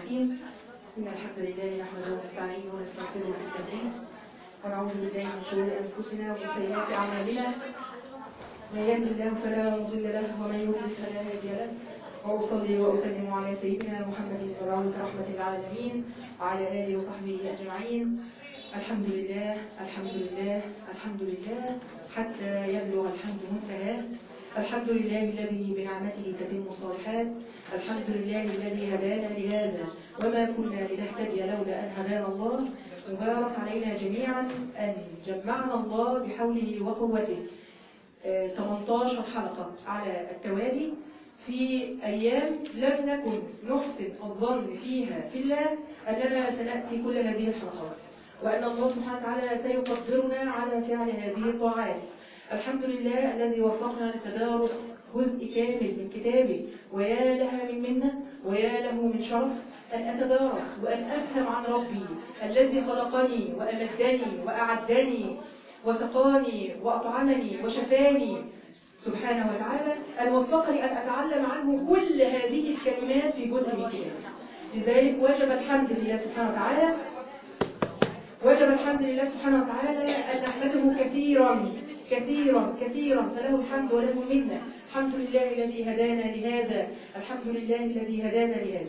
الرحيم. إن الحمد لله نحمده ونستعينه ونستغفره ونستهديه ونعوذ بالله من شرور أنفسنا ومن سيئات أعمالنا. من يهد الله فلا مضل له ومن يضلل فلا هادي له. وأصلي وأسلم على سيدنا محمد المبعوث رحمة للعالمين وعلى آله وصحبه أجمعين. الحمد لله الحمد لله الحمد لله حتى يبلغ الحمد منتهاه. الحمد لله الذي بنعمته تتم الصالحات. الحمد لله الذي هدانا لهذا وما كنا لنهتدي لولا أن هدانا الله. مبارك علينا جميعا أن جمعنا الله بحوله وقوته 18 حلقة على التوالي في أيام لم نكن نحسن الظن فيها في الله أننا سنأتي كل هذه الحلقات، وأن الله سبحانه وتعالى سيقدرنا على فعل هذه الطاعات. الحمد لله الذي وفقنا لتدارس جزء كامل من كتابه، ويا لها من منة ويا له من شرف أن أتدارس وأن أفهم عن ربي الذي خلقني وأمدني وأعدني وسقاني وأطعمني وشفاني سبحانه وتعالى، أن وفقني أن أتعلم عنه كل هذه الكلمات في جزء من كتابه. لذلك وجب الحمد لله سبحانه وتعالى، وجب الحمد لله سبحانه وتعالى أن نحمده كثيرا كثيرا كثيرا، فله الحمد وله المنة. الحمد لله الذي هدانا لهذا، الحمد لله الذي هدانا لهذا.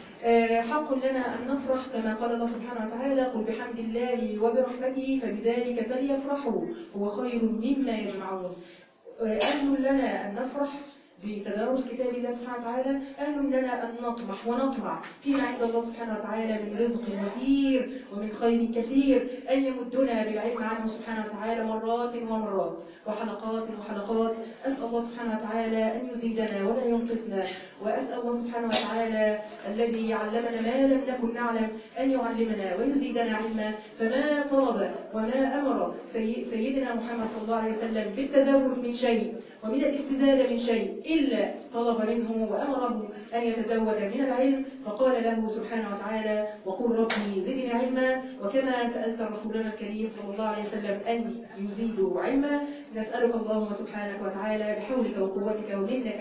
حق لنا أن نفرح كما قال الله سبحانه وتعالى: قل بحمد الله وبرحمته فبذلك فليفرحوا هو خير مما يجمعون. أهل لنا أن نفرح بتدارس كتاب الله سبحانه وتعالى، أهل لنا أن نطمح ونطمع فيما عند الله سبحانه وتعالى من رزق وفير ومن خير كثير، أن يمدنا بالعلم عنه سبحانه وتعالى مرات ومرات وحلقات وحلقات. أسأل الله سبحانه وتعالى أن يزيدنا ولا ينقصنا، وأسأل الله سبحانه وتعالى الذي علمنا ما لم نكن نعلم أن يعلمنا ويزيدنا علما. فما طلب وما أمر سيدنا محمد صلى الله عليه وسلم بالتزود من شيء ومن الاستزادة من شيء إلا طلب منه وأمره أن يتزود من العلم، فقال له سبحانه وتعالى: وقل ربي زدني علما. وكما سألت رسولنا الكريم صلى الله عليه وسلم أن يزيدوا علما، نسألك اللهم سبحانك وتعالى بحولك وقوتك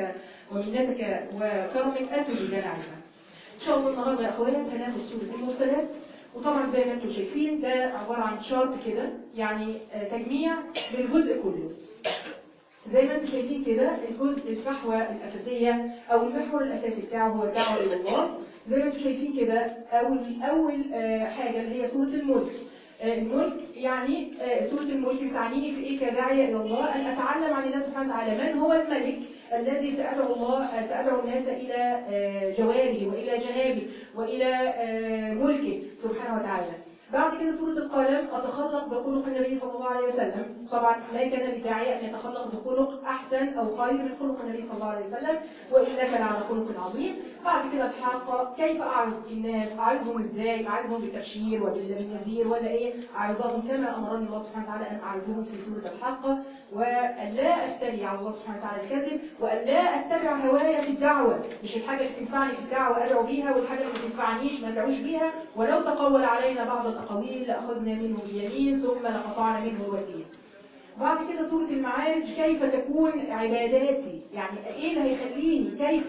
ومنتك وكرمك أن تزيدنا علما. إن شاء الله النهارده يا أخوات هناخد سورة المرسلات، وطبعا زي ما انتم شايفين ده عبارة عن شارت كده، يعني تجميع للجزء كله. زي ما انتم شايفين كده الجزء الفحوى الأساسية أو المحور الأساسي بتاعه هو الدعوة إلى الله. زي ما انتم شايفين كده أول حاجة اللي هي سورة الملك. الملك يعني سورة الملك بتعنيني في إيه كداعية إلى الله؟ أن أتعلم عن الله سبحانه وتعالى من هو الملك الذي سأدعو الناس إلى جواره وإلى جنابه وإلى ملكه سبحانه وتعالى. بعد كده سورة القلم: أتخلق بخلق النبي صلى الله عليه وسلم. طبعا ما كان للداعية أن يتخلق بخلق أحسن أو خير من خلق النبي صلى الله عليه وسلم، وإنك لعلى خلق عظيم. بعد كده الحاقة: كيف أعظ الناس؟ أعظهم إزاي؟ أعظهم بالتبشير وبالنذير ولا إيه؟ أعظهم كما أمرني الله سبحانه وتعالى أن أعظهم في سورة الحاقة، وأن لا أفتري على الله سبحانه وتعالى الكذب، وأن لا أتبع هوايا في الدعوة. مش الحاجة اللي تنفعني في الدعوة أدعو بيها، والحاجة اللي ما تنفعنيش ما أدعوش بيها. ولو تقول علينا بعض الأقاويل لأخذنا منه باليمين ثم لقطعنا منه الوتين. بعد كده سورة المعارج: كيف تكون عباداتي؟ يعني إيه اللي هيخليني كيف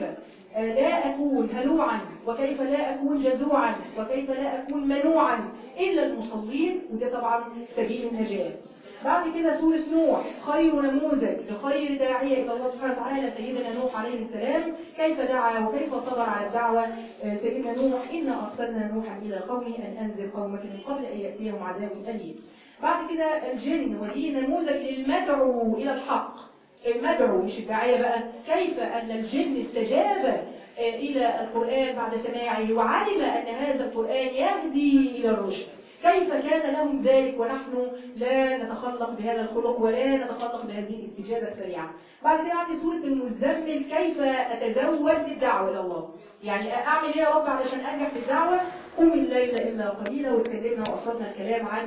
لا أكون هلوعا، وكيف لا أكون جزوعا، وكيف لا أكون منوعا إلا المصلين، وده طبعا سبيل النجاة. بعد كده سورة نوح: خير نموذج لخير داعية إلى الله سبحانه وتعالى سيدنا نوح عليه السلام، كيف دعا وكيف صبر على الدعوة. سيدنا نوح: إنا أرسلنا نوحا إلى قومه أن أنذر قومك من قبل أن يأتيهم عذاب أليم. بعد كده الجن، ودي نموذج للمدعو إلى الحق. المدعو مش الداعية بقى. كيف أن الجن استجاب إلى القرآن بعد سماعه وعلم أن هذا القرآن يهدي إلى الرشد، كيف كان لهم ذلك ونحن لا نتخلق بهذا الخلق ولا نتخلق بهذه الاستجابة السريعة. بعد كده عندي سورة المزمل: كيف أتزود للدعوة إلى الله؟ يعني أعمل إيه يا رب علشان أنجح في الدعوة؟ قم الليل إلا قليلا، واتكلمنا وأفضنا الكلام عن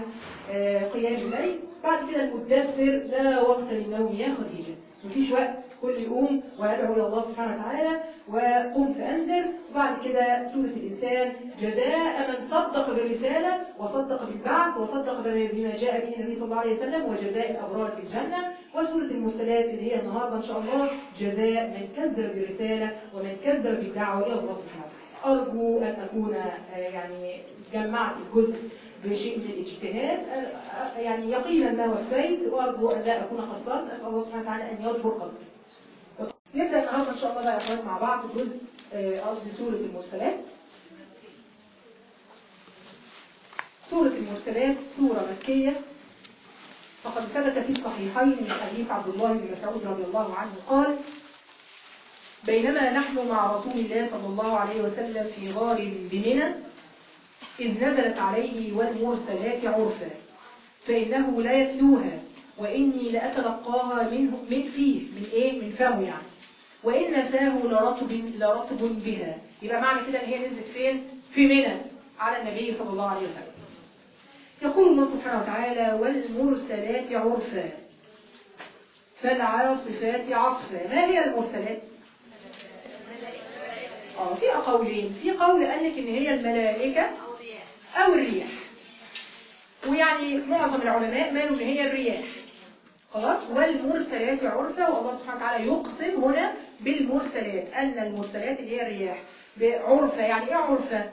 قيام الليل. بعد كده المدثر: لا وقت للنوم يا خديجة. مفيش وقت، كل يوم ويدعو إلى الله سبحانه وتعالى وقم فأنذر. وبعد كده سورة الإنسان: جزاء من صدق بالرسالة وصدق بالبعث وصدق بما جاء به النبي صلى الله عليه وسلم، وجزاء الأبرار في الجنة. وسورة المرسلات اللي هي النهارده إن شاء الله: جزاء من كذب بالرسالة ومن كذب بالدعوة إلى الله سبحانه وتعالى. أرجو أن أكون يعني جمعت الجزء بشيء من الاجتهاد، يعني يقينا ما وفيت، وأرجو أن لا أكون قصرت. أسأل الله سبحانه وتعالى أن يجبر قصري. نبدأ النهارده إن شاء الله بقى يا أخوات مع بعض جزء قصدي سورة المرسلات. سورة المرسلات سورة مكية، فقد ثبت في الصحيحين من حديث عبد الله بن مسعود رضي الله عنه قال: بينما نحن مع رسول الله صلى الله عليه وسلم في غار بمنى إذ نزلت عليه والمرسلات عرفا فإنه لا يتلوها وإني لأتلقاها من فيه، من إيه؟ من فمه يعني، وإن فاه لرطب بها. يبقى معنى كده إن هي نزلت فين؟ في منى على النبي صلى الله عليه وسلم. يقول الله سبحانه وتعالى: والمرسلات عرفا فالعاصفات عصفا. ما هي المرسلات؟ في قولين. في قول قال لك ان هي الملائكة او الرياح، ويعني معظم العلماء مالوا ان هي الرياح. خلاص. والمرسلات عرفا، والله سبحانه وتعالى يقسم هنا بالمرسلات، ان المرسلات اللي هي الرياح بعرفة. يعني ايه عرفة؟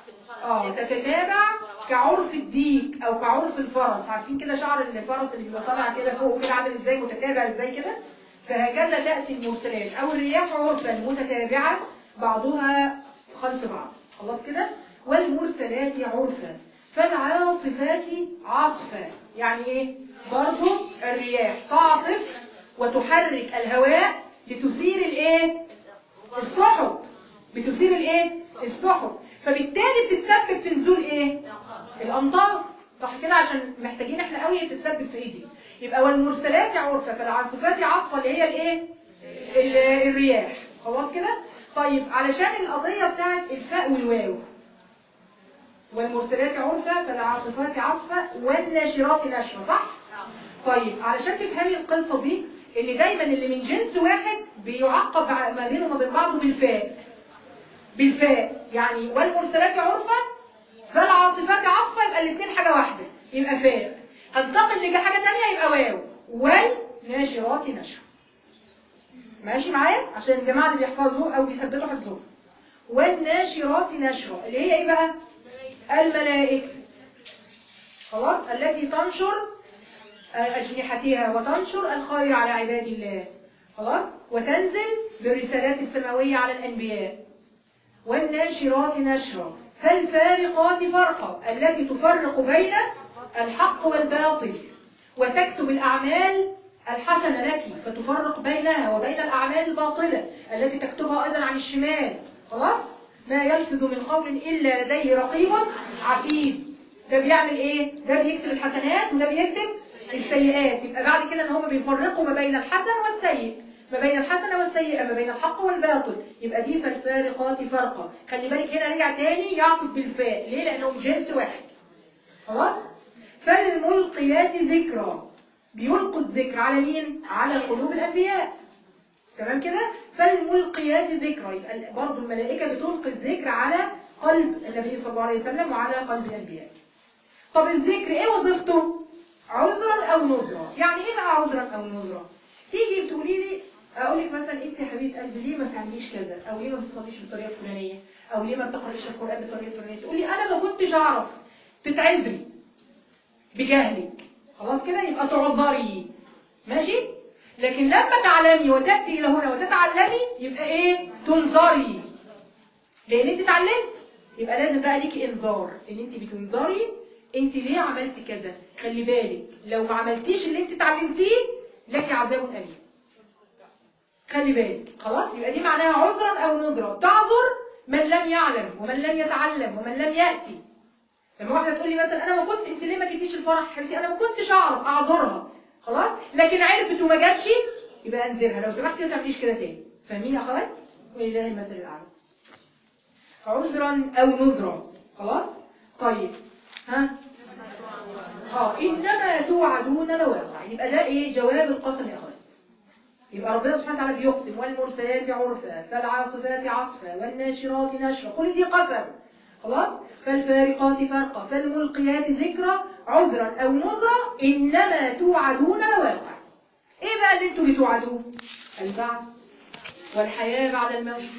تتتابع كعرف الديك او كعرف الفرس. عارفين كده شعر الفرس اللي بيبقى طالع كده فوق كده عامل ازاي، متتابع ازاي كده؟ فهكذا تأتي المرسلات او الرياح عرفا متتابعة بعضها خلف بعض. خلاص كده. والمرسلات عرفا فالعاصفات عصفا. يعني ايه؟ برضو الرياح تعصف وتحرك الهواء لتثير الايه؟ السحب. بتثير الايه؟ السحب. فبالتالي بتتسبب في نزول ايه؟ الامطار. صح كده؟ عشان محتاجين احنا قوي تتسبب في ايه دي. يبقى والمرسلات عرفا فالعاصفات عصفا اللي هي الايه؟ الرياح. خلاص كده. طيب علشان القضيه بتاعت الفاء والواو، والمرسلات عرفا فالعاصفات عصفا والناشرات نشرا. صح؟ طيب علشان تفهمي القصه دي، ان دايما اللي من جنس واحد بيعقب ما بينه وما بين بعضه بالفاء. يعني والمرسلات عرفا فالعاصفات عصفا، يبقى الاثنين حاجه واحده، يبقى فاء. هنتقل لحاجه ثانيه يبقى واو. والناشرات نشرا. ماشي معايا؟ عشان الجماعه اللي بيحفظوا او بيثبتوا حفظهم. والناشرات نشرا اللي هي ايه بقى؟ الملائكه. خلاص. التي تنشر أجنحتها وتنشر الخير على عباد الله. خلاص. وتنزل بالرسالات السماوية على الأنبياء. والناشرات نشرا فالفارقات فرقا التي تفرق بين الحق والباطل وتكتب الأعمال الحسنة لك فتفرق بينها وبين الأعمال الباطلة التي تكتبها أيضا عن الشمال. خلاص. ما يلفظ من قول إلا لديه رقيب عتيد. ده بيعمل ايه؟ ده بيكتب الحسنات وده بيكتب السيئات. يبقى بعد كده ان هم بيفرقوا ما بين الحسن والسيء، ما بين الحسنه والسيئه، ما بين الحق والباطل. يبقى دي فالفارقات فرقا. خلي بالك هنا رجع تاني يعطف بالفاء. ليه؟ لانهم جنس واحد. خلاص. فالملقيات ذكرى، بيلقوا الذكر على مين؟ على قلوب الانبياء. تمام كده؟ فالملقيات ذكرى، يبقى برضه الملائكه بتلقي الذكر على قلب النبي صلى الله عليه وسلم وعلى قلب الانبياء. طب الذكر ايه وظيفته؟ عذرا او نذرا. يعني ايه بقى عذرا او نذرا؟ تيجي بتقولي لي، اقول لك مثلا انت يا حبيبه قلبي ليه ما بتعمليش كذا، او ليه ما بتصليش بالطريقه الفلانيه، او ليه ما بتقرايش القران بالطريقه الفلانيه، تقولي انا ما كنتش اعرف، تتعذري بجهلك. خلاص كده. يبقى تعذري. ماشي. لكن لما تعلمي وتاتي الى هنا وتتعلمي يبقى ايه؟ تنذري، لان انت اتعلمت. يبقى لازم بقى ليكي انذار، ان انت بتنذري انت ليه عملتي كذا. خلي بالك لو ما عملتيش اللي انت اتعلمتيه لك عذاب اليم. خلي بالك. خلاص. يبقى دي معناها عذرا او نذرا. تعذر من لم يعلم ومن لم يتعلم ومن لم ياتي. لما واحده تقول لي مثلا انا ما كنت، انت ليه ما جيتيش الفرح حبيبتي؟ انا ما كنتش اعرف، اعذرها. خلاص. لكن عرفت وما جاتش يبقى انذرها لو سمحتي ما تعمليش كده تاني. فاهمين يا اخوات؟ ولله المثل الاعلى. عذرا او نذرا. خلاص. طيب ها انما توعدون لواقع. يبقى ده ايه؟ جواب القسم يا اخوات. يبقى ربنا سبحانه وتعالى بيقسم والمرسلات عرفا فالعاصفات عصفا والناشرات نشرا. كل دي قسم. خلاص. فالفارقات فرقا فالملقيات ذكرى عذرا او نذرا انما توعدون لواقع. ايه بقى اللي انتوا بتوعدوه؟ البعث والحياه بعد الموت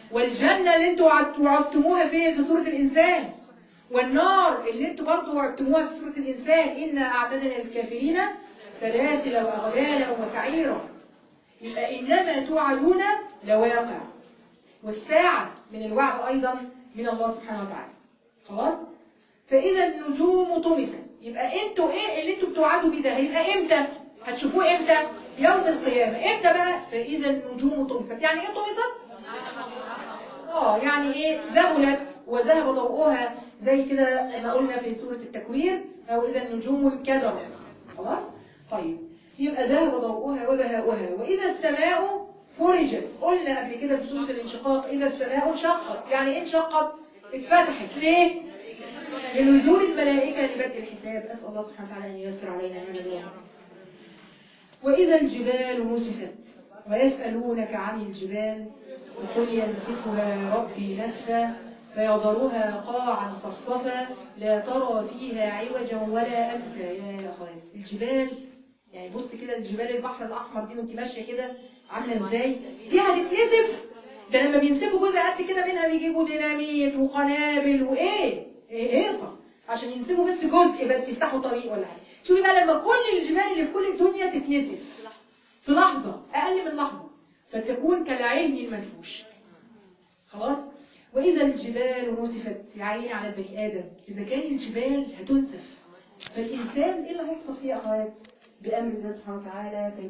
والجنة اللي انتوا وعدتموها فين؟ في سورة الإنسان. والنار اللي انتوا برضه وعدتموها في سورة الإنسان، إنا أعتدنا للكافرين سلاسل وأغلالا وسعيرا. يبقى إنما توعدون لواقع، والساعة من الوعد أيضا من الله سبحانه وتعالى. خلاص؟ فإذا النجوم طمست، يبقى انتوا ايه اللي انتوا بتوعدوا بيه ده؟ هيبقى امتى؟ هتشوفوه امتى؟ يوم القيامة. امتى بقى؟ فإذا النجوم طمست. يعني ايه طمست؟ يعني ايه؟ ذهلت وذهب ضوءها، زي كده ما قلنا في سورة التكوير، أو إذا النجوم انكدرت. خلاص؟ طيب، يبقى ذهب ضوءها وبهاؤها. وإذا السماء فرجت، قلنا قبل كده في سورة الانشقاق إذا السماء انشقت. يعني ايه انشقت؟ اتفتحت. ليه؟ لنزول الملائكة لبدء الحساب. أسأل الله سبحانه وتعالى أن ييسر علينا هذا. وإذا الجبال نسفت، ويسألونك عن الجبال فقل ينسفها ربي نسفا فيذرها قاعا صفصفا لا ترى فيها عوجا ولا أمتا. يا أخوات، الجبال يعني بص كده، الجبال البحر الأحمر دي وانت ماشية كده عاملة ازاي؟ دي هتتنسف. ده لما بينسفوا جزء قد كده منها بيجيبوا ديناميت وقنابل وإيه؟ هيصة عشان ينسفوا بس جزء، بس يفتحوا طريق ولا حاجة. شوفي بقى لما كل الجبال اللي في كل الدنيا تتنسف في لحظة، أقل من لحظة، فتكون كالعين المنفوش. خلاص؟ وإذا الجبال نسفت، يا عيني على البني آدم، إذا كان الجبال هتنسف، فالإنسان إيه اللي هيحصل فيه يا أخوات؟ بأمر الله سبحانه وتعالى.